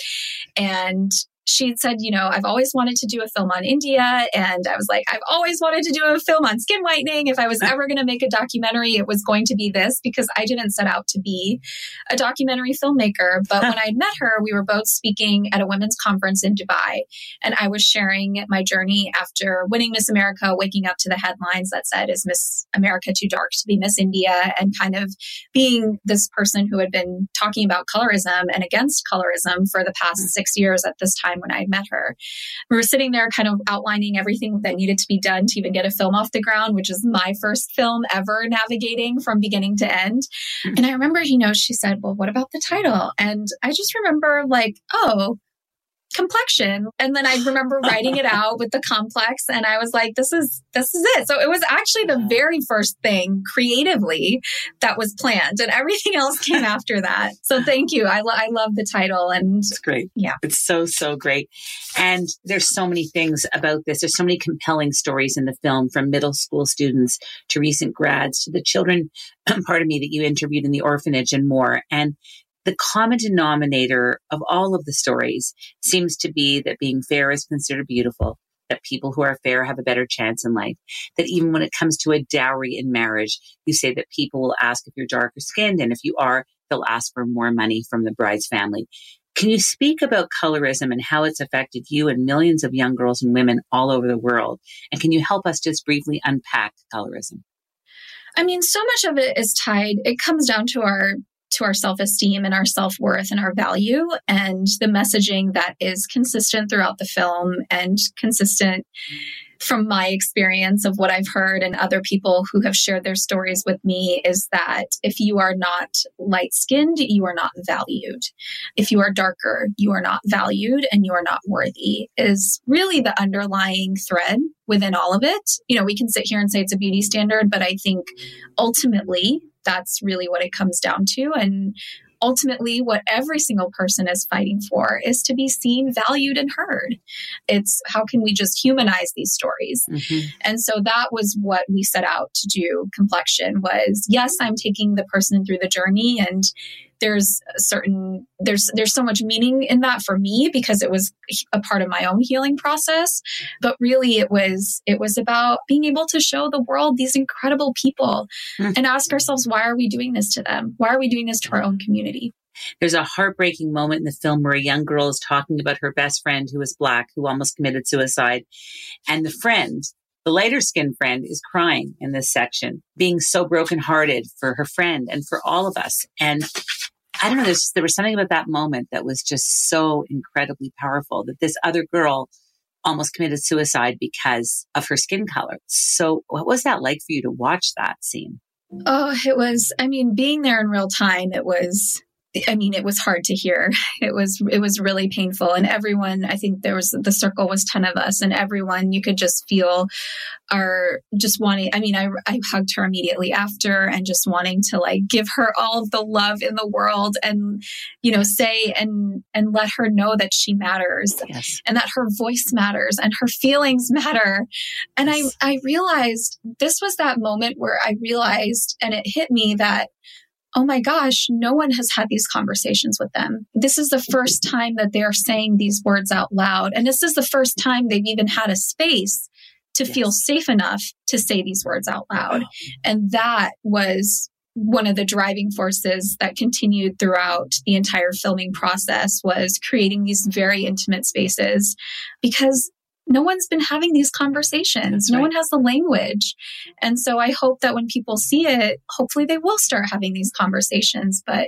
and she had said, you know, I've always wanted to do a film on India. And I was like, I've always wanted to do a film on skin whitening. If I was ever going to make a documentary, it was going to be this because I didn't set out to be a documentary filmmaker. But when I met her, we were both speaking at a women's conference in Dubai. And I was sharing my journey after winning Miss America, waking up to the headlines that said, is Miss America too dark to be Miss India? And kind of being this person who had been talking about colorism and against colorism for the past six years at this time when I met her. We were sitting there kind of outlining everything that needed to be done to even get a film off the ground, which is my first film ever navigating from beginning to end. Mm-hmm. And I remember, you know, she said, well, what about the title? And I just remember like, oh, complexion. And then I remember writing it out with the complex and I was like, this is, this is it. So it was actually the very first thing creatively that was planned and everything else came after that. So thank you. I, lo- I love the title and it's great. Yeah. It's so, so great. And there's so many things about this. There's so many compelling stories in the film from middle school students to recent grads to the children, pardon me, that you interviewed in the orphanage and more. And the common denominator of all of the stories seems to be that being fair is considered beautiful, that people who are fair have a better chance in life, that even when it comes to a dowry in marriage, you say that people will ask if you're darker skinned, and if you are, they'll ask for more money from the bride's family. Can you speak about colorism and how it's affected you and millions of young girls and women all over the world? And can you help us just briefly unpack colorism? I mean, so much of it is tied, it comes down to our to our self-esteem and our self-worth and our value and the messaging that is consistent throughout the film and consistent from my experience of what I've heard and other people who have shared their stories with me is that if you are not light-skinned, you are not valued. If you are darker, you are not valued and you are not worthy is really the underlying thread within all of it. You know, we can sit here and say it's a beauty standard, but I think ultimately that's really what it comes down to. And ultimately, what every single person is fighting for is to be seen, valued, and heard. It's how can we just humanize these stories? Mm-hmm. And so that was what we set out to do. Complexion was, yes, I'm taking the person through the journey, and there's a certain, there's, there's so much meaning in that for me because it was a part of my own healing process. But really it was, it was about being able to show the world these incredible people mm. and ask ourselves, why are we doing this to them? Why are we doing this to our own community? There's a heartbreaking moment in the film where a young girl is talking about her best friend who was Black, who almost committed suicide. And the friend The lighter skinned friend is crying in this section, being so brokenhearted for her friend and for all of us. And I don't know, there's, there was something about that moment that was just so incredibly powerful, that this other girl almost committed suicide because of her skin color. So what was that like for you to watch that scene? Oh, it was, I mean, being there in real time, it was, I mean, it was hard to hear. It was, it was really painful. And everyone, I think there was, the circle was ten of us, and everyone, you could just feel our just wanting, I mean, I, I hugged her immediately after and just wanting to like give her all of the love in the world and, you know, say and, and let her know that she matters. Yes. And that her voice matters and her feelings matter. And yes. I, I realized this was that moment where I realized, and it hit me that, oh my gosh, no one has had these conversations with them. This is the first time that they're saying these words out loud. And this is the first time they've even had a space to yes. feel safe enough to say these words out loud. And that was one of the driving forces that continued throughout the entire filming process, was creating these very intimate spaces, because no one's been having these conversations. That's no right. one has the language. And so I hope that when people see it, hopefully they will start having these conversations. But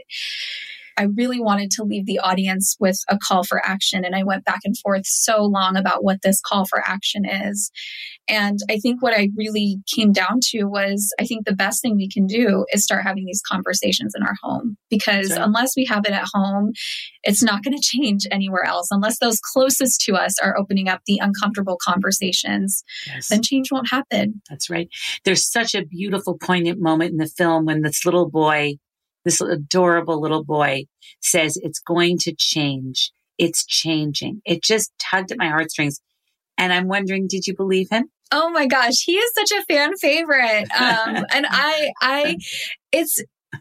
I really wanted to leave the audience with a call for action. And I went back and forth so long about what this call for action is. And I think what I really came down to was, I think the best thing we can do is start having these conversations in our home, because right. unless we have it at home, it's not going to change anywhere else. Unless those closest to us are opening up the uncomfortable conversations, yes. then change won't happen. That's right. There's such a beautiful, poignant moment in the film when this little boy, this adorable little boy, says, "It's going to change. It's changing." It just tugged at my heartstrings. And I'm wondering, did you believe him? Oh my gosh, he is such a fan favorite. Um, and I, I, it's,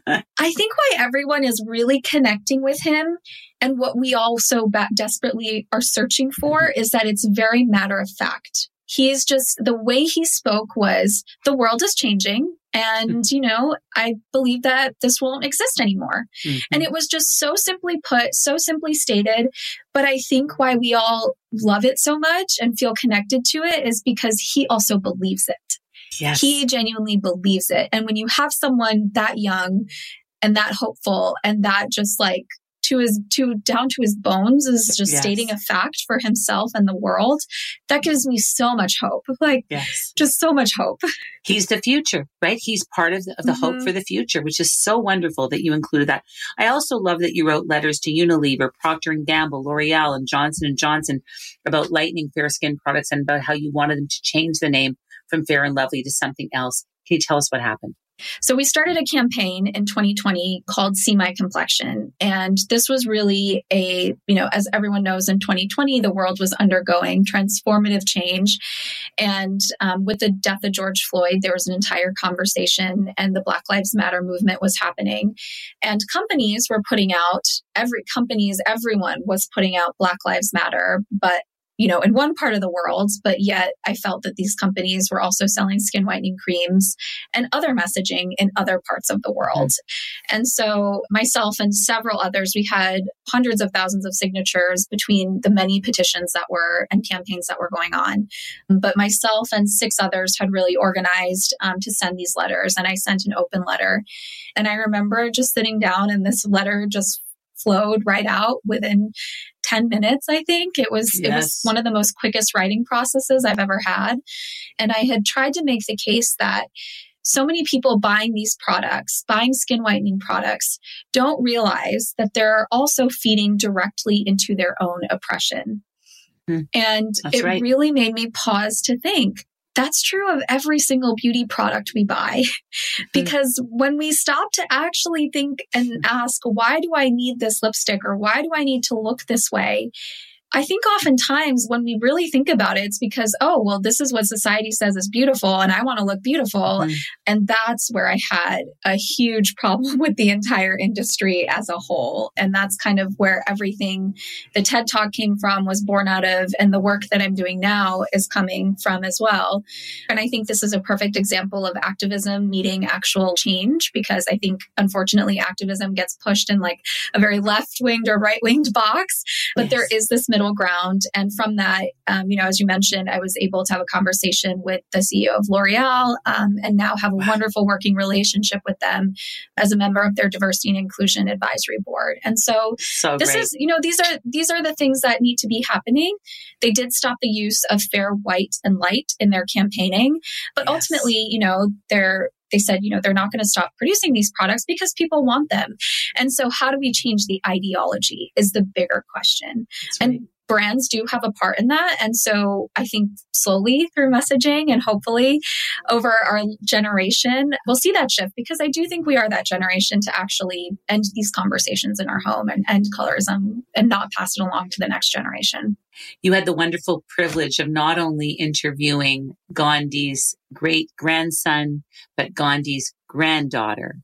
I think why everyone is really connecting with him, and what we all so ba- desperately are searching for, is that it's very matter of fact. He's just, the way he spoke was, the world is changing. And, you know, I believe that this won't exist anymore. Mm-hmm. And it was just so simply put, so simply stated. But I think why we all love it so much and feel connected to it is because he also believes it. Yes. He genuinely believes it. And when you have someone that young and that hopeful and that just like, to his, to down to his bones is just yes. stating a fact for himself and the world, that gives me so much hope. Like, yes. just so much hope. He's the future, right? He's part of the, of the mm-hmm. hope for the future, which is so wonderful that you included that. I also love that you wrote letters to Unilever, Procter and Gamble, L'Oreal, and Johnson and Johnson about lightening fair skin products and about how you wanted them to change the name from Fair and Lovely to something else. Can you tell us what happened? So we started a campaign in twenty twenty called See My Complexion. And this was really a, you know, as everyone knows, in twenty twenty, the world was undergoing transformative change. And um, with the death of George Floyd, there was an entire conversation, and the Black Lives Matter movement was happening. And companies were putting out, every companies, everyone was putting out Black Lives Matter, but you know, in one part of the world, but yet I felt that these companies were also selling skin whitening creams and other messaging in other parts of the world. Mm-hmm. And so myself and several others, we had hundreds of thousands of signatures between the many petitions that were and campaigns that were going on. But myself and six others had really organized um, to send these letters, and I sent an open letter. And I remember just sitting down, and this letter just flowed right out within ten minutes, I think. It was yes. it was one of the most quickest writing processes I've ever had. And I had tried to make the case that so many people buying these products, buying skin whitening products, don't realize that they're also feeding directly into their own oppression. Mm-hmm. And That's it right. really made me pause to think, that's true of every single beauty product we buy. Because when we stop to actually think and ask, why do I need this lipstick, or why do I need to look this way? I think oftentimes when we really think about it, it's because, oh, well, this is what society says is beautiful and I want to look beautiful. Mm-hmm. And that's where I had a huge problem with the entire industry as a whole. And that's kind of where everything the TED Talk came from, was born out of, and the work that I'm doing now is coming from as well. And I think this is a perfect example of activism meeting actual change, because I think, unfortunately, activism gets pushed in like a very left-winged or right-winged box. But yes. there is this middle middle ground. And from that, um, you know, as you mentioned, I was able to have a conversation with the C E O of L'Oreal, um, and now have a wonderful working relationship with them as a member of their diversity and inclusion advisory board. And so, so this great. is, you know, these are these are the things that need to be happening. They did stop the use of fair, white, and light in their campaigning, but Yes. ultimately, you know, they're They said, you know, they're not going to stop producing these products because people want them. And so how do we change the ideology is the bigger question. That's right. And brands do have a part in that. And so I think slowly through messaging and hopefully over our generation, we'll see that shift, because I do think we are that generation to actually end these conversations in our home and end colorism and not pass it along to the next generation. You had the wonderful privilege of not only interviewing Gandhi's great grandson, but Gandhi's granddaughter.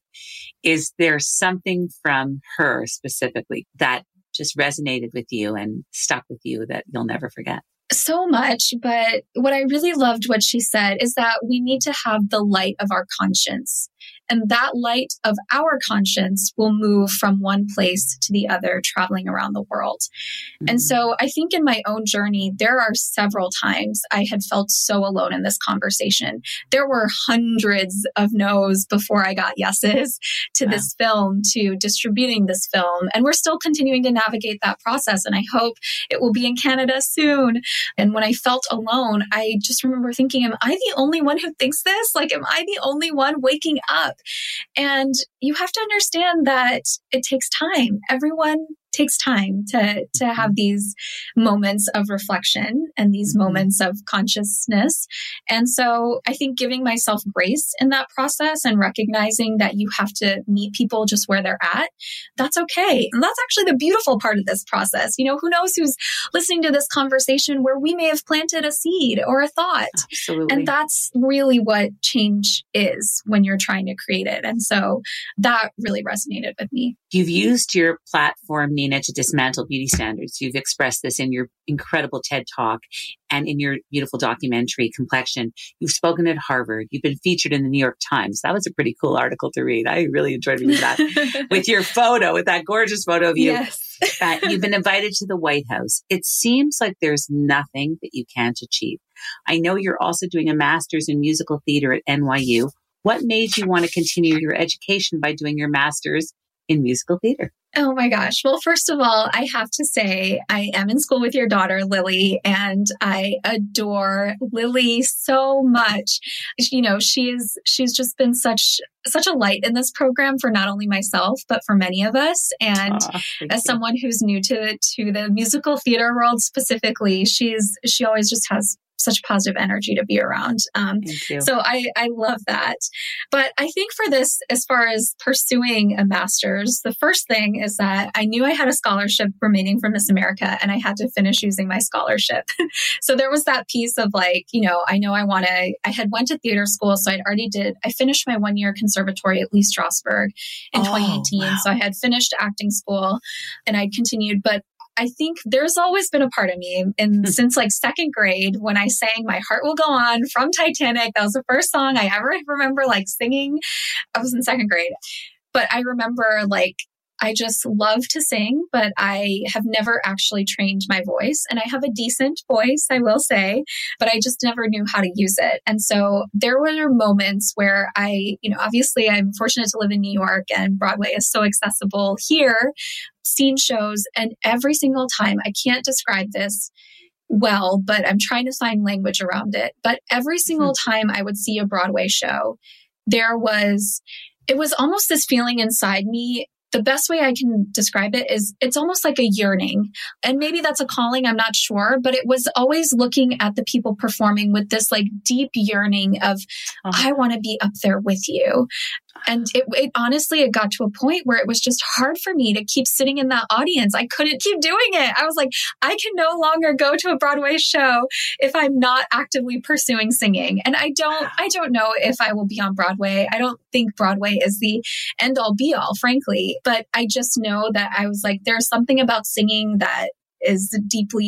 Is there something from her specifically that just resonated with you and stuck with you that you'll never forget? So much, but what I really loved what she said is that we need to have the light of our conscience. And that light of our conscience will move from one place to the other, traveling around the world. Mm-hmm. And so I think in my own journey, there are several times I had felt so alone in this conversation. There were hundreds of no's before I got yeses to wow. this film, to distributing this film. And we're still continuing to navigate that process. And I hope it will be in Canada soon. And when I felt alone, I just remember thinking, am I the only one who thinks this? Like, am I the only one waking up? And you have to understand that it takes time. Everyone takes time to, to have these moments of reflection and these moments of consciousness. And so I think giving myself grace in that process and recognizing that you have to meet people just where they're at, that's okay. And that's actually the beautiful part of this process. You know, who knows who's listening to this conversation where we may have planted a seed or a thought. Absolutely. And that's really what change is when you're trying to create it. And so that really resonated with me. You've used your platform, Nina, to dismantle beauty standards. You've expressed this in your incredible TED Talk and in your beautiful documentary, Complexion. You've spoken at Harvard. You've been featured in the New York Times. That was a pretty cool article to read. I really enjoyed reading that. With your photo, with that gorgeous photo of you. Yes. uh, you've been invited to the White House. It seems like there's nothing that you can't achieve. I know you're also doing a master's in musical theater at N Y U. What made you want to continue your education by doing your master's in musical theater? Oh my gosh. Well, first of all, I have to say I am in school with your daughter, Lily, and I adore Lily so much. You know, she's she's just been such such a light in this program for not only myself, but for many of us. And Aww, as you. someone who's new to to the musical theater world specifically, she's she always just has such positive energy to be around. Um, so I, I love that. But I think for this, as far as pursuing a master's, the first thing is that I knew I had a scholarship remaining from Miss America and I had to finish using my scholarship. So there was that piece of like, you know, I know I want to, I had went to theater school. So I'd already did, I finished my one year conservatory at Lee Strasberg in oh, twenty eighteen. Wow. So I had finished acting school and I'd continued, but I think there's always been a part of me, and since like second grade, when I sang My Heart Will Go On from Titanic, that was the first song I ever remember like singing. I was in second grade, but I remember like, I just love to sing, but I have never actually trained my voice. And I have a decent voice, I will say, but I just never knew how to use it. And so there were moments where I, you know, obviously I'm fortunate to live in New York and Broadway is so accessible here, seen shows, and every single time, I can't describe this well, but I'm trying to find language around it. But every single mm-hmm. time I would see a Broadway show, there was, it was almost this feeling inside me. The best way I can describe it is it's almost like a yearning. And maybe that's a calling, I'm not sure, but it was always looking at the people performing with this like deep yearning of, oh. I want to be up there with you. And it, it honestly, it got to a point where it was just hard for me to keep sitting in that audience. I couldn't keep doing it. I was like, I can no longer go to a Broadway show if I'm not actively pursuing singing. And I don't, I don't know if I will be on Broadway. I don't think Broadway is the end all be all, frankly. But I just know that I was like, there's something about singing that is deeply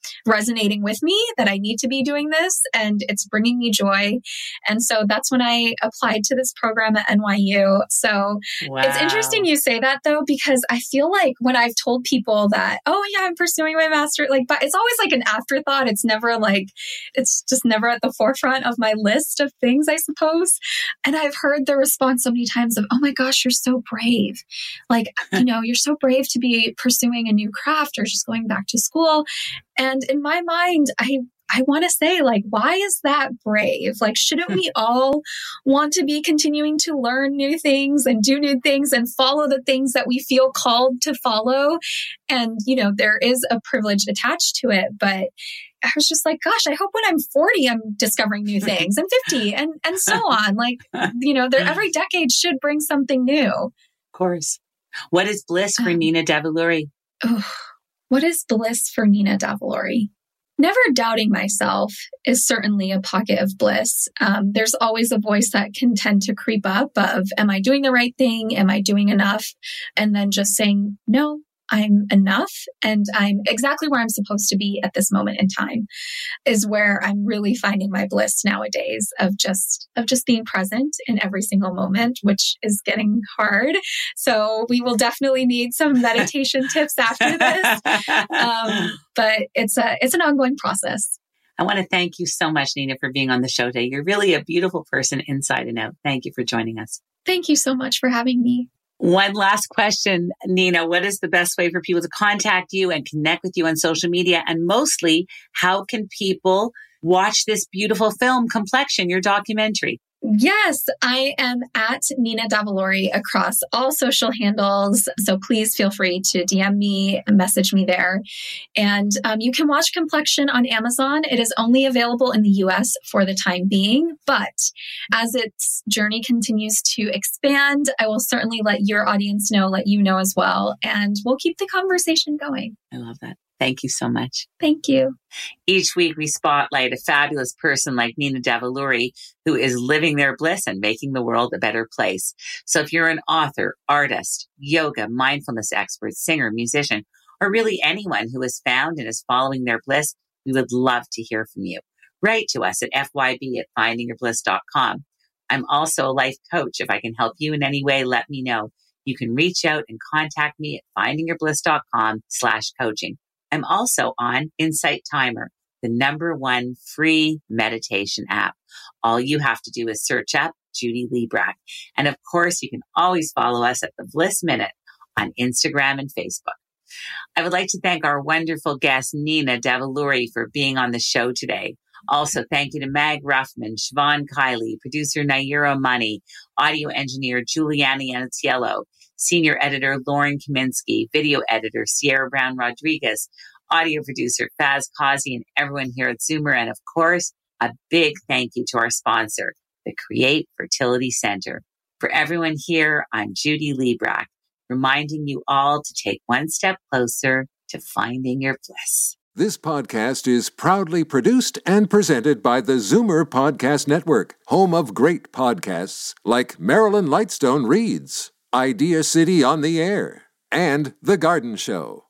resonating with me that I need to be doing this and it's bringing me joy. And so that's when I applied to this program at N Y U. So wow. It's interesting you say that though, because I feel like when I've told people that, oh yeah, I'm pursuing my master, like, but it's always like an afterthought. It's never like, it's just never at the forefront of my list of things, I suppose. And I've heard the response so many times of, oh my gosh, you're so brave. Like, you know, you're so brave to be pursuing a new craft or just going back to school. And in my mind, I I want to say, like, why is that brave? Like, shouldn't we all want to be continuing to learn new things and do new things and follow the things that we feel called to follow? And, you know, there is a privilege attached to it, but I was just like, gosh, I hope when I'm forty, I'm discovering new things, and fifty, and, and so on. Like, you know, there, every decade should bring something new. Of course. What is bliss for um, Nina Davuluri? Oh, what is bliss for Nina Davuluri? Never doubting myself is certainly a pocket of bliss. Um, there's always a voice that can tend to creep up of, am I doing the right thing? Am I doing enough? And then just saying, no, I'm enough and I'm exactly where I'm supposed to be at this moment in time is where I'm really finding my bliss nowadays of just, of just being present in every single moment, which is getting hard. So we will definitely need some meditation tips after this. Um, but it's a, it's an ongoing process. I want to thank you so much, Nina, for being on the show today. You're really a beautiful person inside and out. Thank you for joining us. Thank you so much for having me. One last question, Nina. What is the best way for people to contact you and connect with you on social media? And mostly, how can people watch this beautiful film, Complexion, your documentary? Yes, I am at Nina Davuluri across all social handles. So please feel free to D M me and message me there. And um, you can watch Complexion on Amazon. It is only available in the U S for the time being. But as its journey continues to expand, I will certainly let your audience know, let you know as well. And we'll keep the conversation going. I love that. Thank you so much. Thank you. Each week we spotlight a fabulous person like Nina Davuluri who is living their bliss and making the world a better place. So if you're an author, artist, yoga, mindfulness expert, singer, musician, or really anyone who has found and is following their bliss, we would love to hear from you. Write to us at f y b at finding your bliss dot com. I'm also a life coach. If I can help you in any way, let me know. You can reach out and contact me at finding your bliss dot com slash coaching. I'm also on Insight Timer, the number one free meditation app. All you have to do is search up Judy Librach. And of course, you can always follow us at the Bliss Minute on Instagram and Facebook. I would like to thank our wonderful guest, Nina Davuluri, for being on the show today. Also, thank you to Mag Ruffman, Siobhan Kiley, producer Naira Money, audio engineer Juliana Yanatiello, senior editor Lauren Kaminsky, video editor Sierra Brown Rodriguez, audio producer Faz Kazi, and everyone here at Zoomer. And of course, a big thank you to our sponsor, the Create Fertility Center. For everyone here, I'm Judy Librach, reminding you all to take one step closer to finding your bliss. This podcast is proudly produced and presented by the Zoomer Podcast Network, home of great podcasts like Marilyn Lightstone Reads, Idea City on the Air, and The Garden Show.